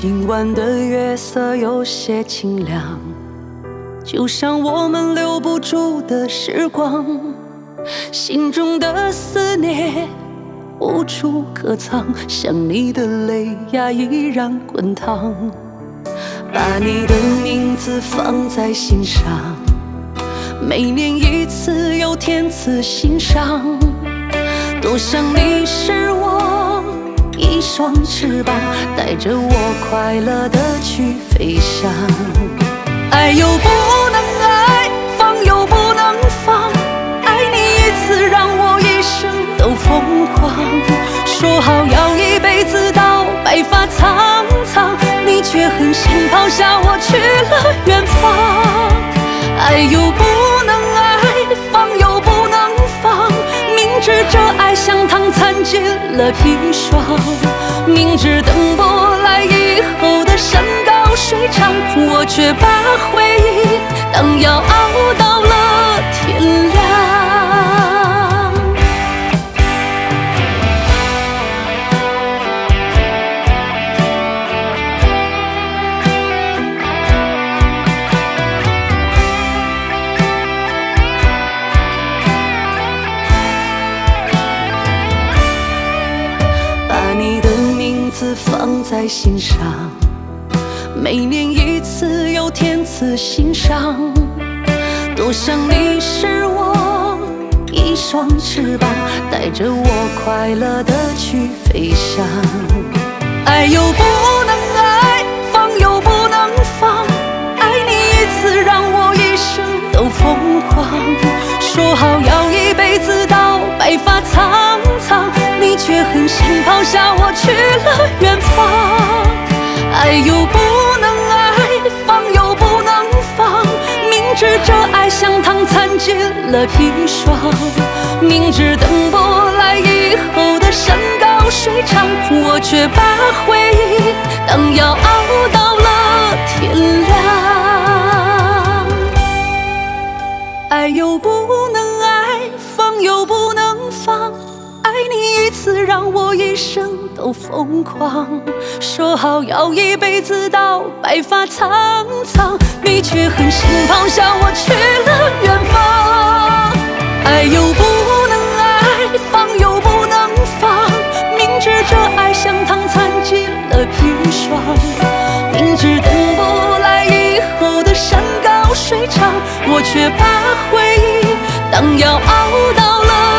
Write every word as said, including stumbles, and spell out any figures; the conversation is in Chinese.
今晚的月色有些清凉，就像我们留不住的时光，心中的思念无处可藏，想你的泪呀依然滚烫，把你的名字放在心上，每年一次又添次心伤，多想你是我一双翅膀，带着我快乐的去飞翔。爱又不能爱，放又不能放，爱你一次让我一生都疯狂，说好要一辈子到白发苍苍，你却狠心抛下我去了远方。爱又不能爱，放又不能放，明知这爱像汤掺进了砒霜，明知等不来以后的山高水长，我却把回忆当药熬到了天亮。放在心上，每年一次又添次心伤，多想你是我一双翅膀，带着我快乐的去飞翔。爱又不能爱，放又不能放，爱你一次让我一生都疯狂，说好要一辈子到白发苍苍，你却狠心抛下我去了远方。爱又不能爱，放又不能放，明知这爱像汤掺进了砒霜，明知等不来以后的山高水长，我却把回忆当药熬到了天亮。爱又不能爱，放又不能放，爱你一次让我一生都疯狂，说好要一辈子到白发苍苍，你却狠心抛下我去了远方。爱又不能爱，放又不能放，明知这爱像汤掺进了砒霜，明知等不来以后的山高水长，我却把回忆当药熬到了